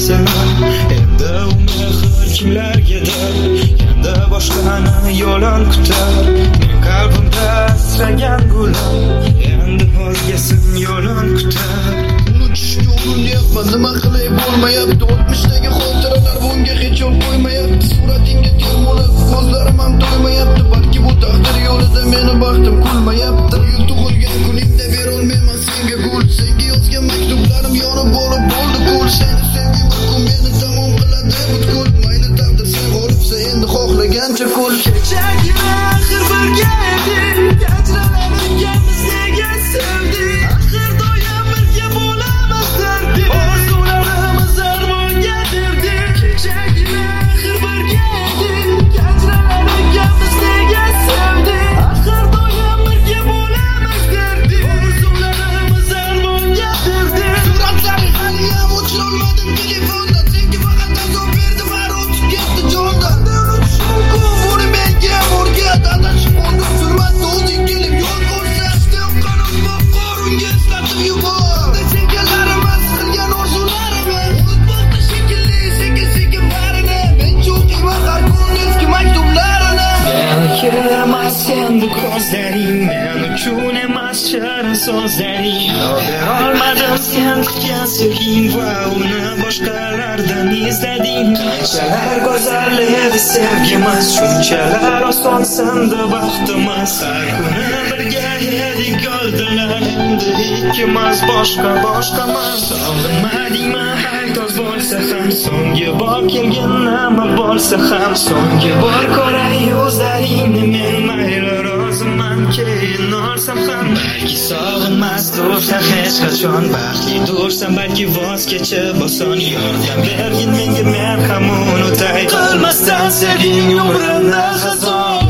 endi u mehr kimlargadir, endi boshqani yo'lin kutar. Men qalbimda asragan gulim endi o'zgasin yo'lin kutar. Unutishga urinyapman, nima qilay bo'lmayapti. O'tmishdagi xotiralar bunga hech yo'l qo'ymayapti. Suratingga termulib ko'zlarim ham to'ymayapti. Balki bu taqdir yo'lida meni baxtim kulmayapti. Yil tug'ilgan kuningda berolmayman senga gul. Senga yozgan maktublarim yonib bo'lib bo'ldi kul. Seni sevgi bir kun meni tamom qiladi butkul. Mayli taqdir sen g'olibsa endi xohlagancha kul. Kechagina axir birga edik, ajralamaymiz nega sevdik. Axir doim birga bo'lamiz derdik, orzularimiz armonga berdik. Kechagina axir birga edik, ajralamaymiz nega sevdik. Axir doim birga bo'lamiz derdik, orzularimiz armonga berdik. Suratlaring haliyam o'chirolmadim telefonda. Senga faqat azob berdim, har o'tib ketdi jondan. Buni menga o'rgat, adashib qoldim surmatda o'zing kelib yo'l ko'rsatdi. Yoqqanim qonunga eslatib yubor. Sengalarimiz qilgan orzularimiz unutmoqda shekilli sekin barini. Men cho'qiyman har kun eski maktublarini. Meniki emas endi ko'zlaring, men uchun emas shirin so'zlaring. Berolmadim sen kutgan sevging va uni boshqalardan izlading. Qanchalar go'zal edi sevgimiz, shunchalar oson sindi baxtimiz. Har kuni birga edik oldilar, endi ikkimiz boshqamiz. Sog'inmadingmi haytos bo'lsa ham, so'nggi bor kelgan nima bo'lsa ham, so'nggi bor ko'ray yuzlaringni men mayli roziman keyin olsam ham. Balki sog'inmas tursan hech qachon, baxtli dursan balki voz kechib oson. Yordam bergin menga, men ham unutay, qilmasdan sevging umrimni xazon.